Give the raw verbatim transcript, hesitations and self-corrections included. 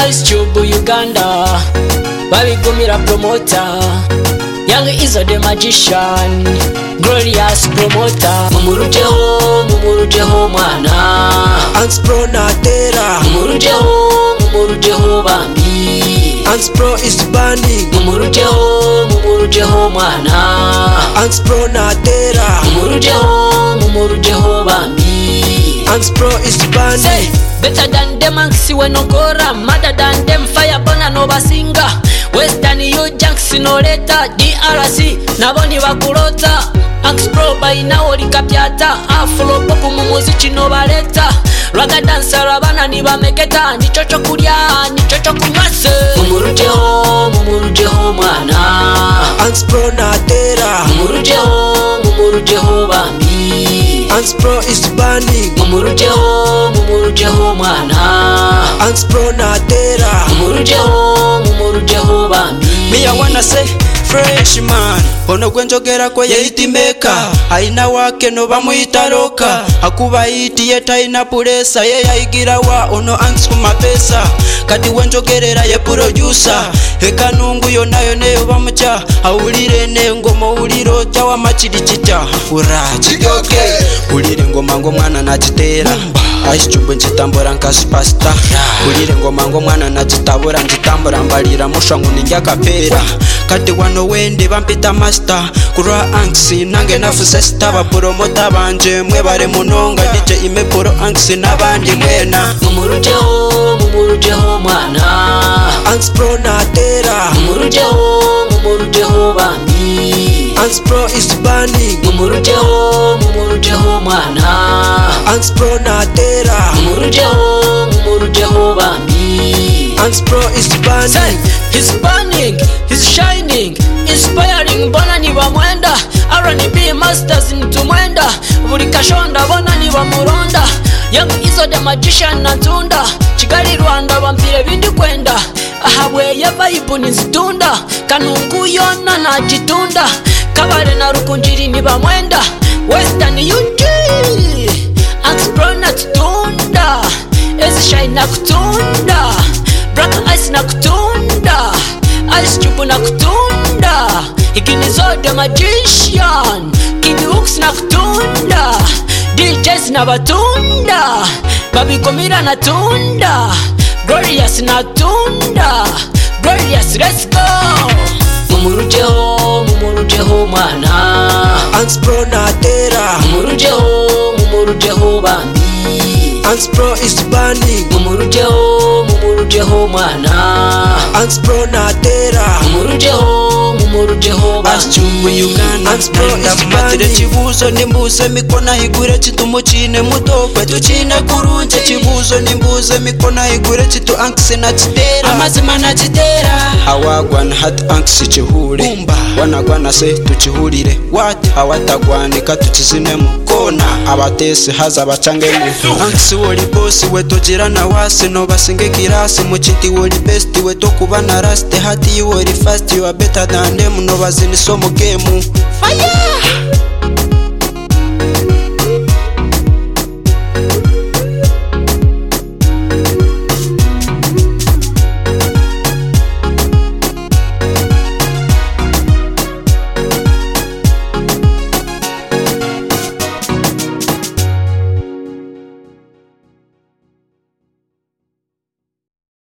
Ice Cube Uganda, babigumira promoter. Young Izzo the magician, glorious promoter. Mumurujeho, mumurujeho mwana. Anspro Natera, Mumurujeho, mumurujeho bambi. Anspro is burning, Mumurujeho, mumurujeho mwana. Anspro Natera, Mumurujeho, mumurujeho bambi. Anspro is burning. Say, better than them anksi we no gora, madder than them fire burner no basinga. Western you junks no letter, D R C naboni bakulota. Anks pro by now likapyata, afro pop mu muziki no baleta. Raga dancer abana ni bameketa, ni chocho kulya, ni chocho kunywase. Mumurujeho, mumurujeho mwana. Anspro Natera, Mumurujeho, mumurujeho bambi. Anspro is burning, Mumurujeho, mumurujeho mwana. Anspro Natera, Mumurujeho, mumurujeho bambi. Me I wanna say fresh man, ono gwenjogera kwe yiti maker. Aina wake no bamuyita roka, akuba yiti yeta ina puresa. Ye yayigira wa ono anks ku mapesa. Kati wenjogerera ye producer, eka nungu yo nayo neyo bamucha. Awulire ne ngoma uliro tawa machirichita. Urachi goke ulire ngoma ngo mwana nachitera. Ice Cube nchitambura nka superstar. Ulire ngoma ngo mwana nachitabura nchitambura mbalira mushwangu ninja kapera. Kati wano wende bampita master, kura anksi nange nafuse staba promota banje mwe bare munonga D J ime pro anksi nabandi mwena. Mumurujeho, mumurujeho mwana. Anspro Natera, Mumurujeho, mumurujeho bambi. Anspro is burning, Mumurujeho, mumurujeho mwana. Anspro Natera, Mumurujeho, mumurujeho bambi. Anspro is burning. Say, he's burning, he's shining, inspiring. Bona ni bamwenda, R and B masters into mwenda. Buri kashonda bona ni bamuronda. Young Izzo the magician natunda. Kigali Rwanda bampire bindi kwenda. Ahabwe ya vibe nizitunda. Kanungu yona na jitunda. Kabare na rukunjiri ni bamwenda. Western U G Anspro natunda. Ezi shine na kutunda. Black ice na kutunda. Ice Cube na kutunda. Iginizo the magician. King Hooks na kutunda. D Js na batunda. Babikomira na tunda. Glorious na tunda. Glorious, let's go. Mumurujeho, mumurujeho mwana. Anspro Natera, Mumurujeho, mumurujeho bambi. Anspro is burning, Mumurujeho, mumurujeho mwana. Anspro Natera, Mumurujeho, mumurujeho Ice Cube Uganda, Anspro is burning. Chibuzo nimbuze mikona higure chitumu chine mutokwe tuchine kurunje. Chibuzo nimbuze mikona higure chitu anksi na chitera. Amazima na chitera. Awagwana hat anksi chihuri, wanagwana se tuchihurire. What hawatagwanika tuchizine mukona. Abatesi haza bachangemu. Anksi woli bosi weto jirana wasi no basinge kirasi. Muchiti woli best weto kubana rasti. Hati woli fast, you are better than them. No bazini somo game. Fire!